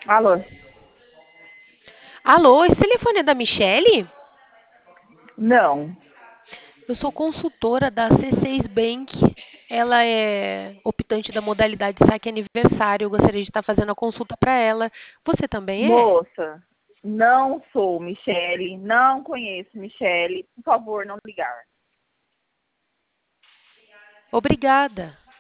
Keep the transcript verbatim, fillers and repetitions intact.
Alô? Alô, esse telefone é da Michele? Não. Eu sou consultora da C seis Bank. Ela é optante da modalidade saque aniversário. Eu gostaria de estar fazendo a consulta para ela. Você também é? Moça, não sou Michele, não conheço Michele. Por favor, não ligar. Obrigada.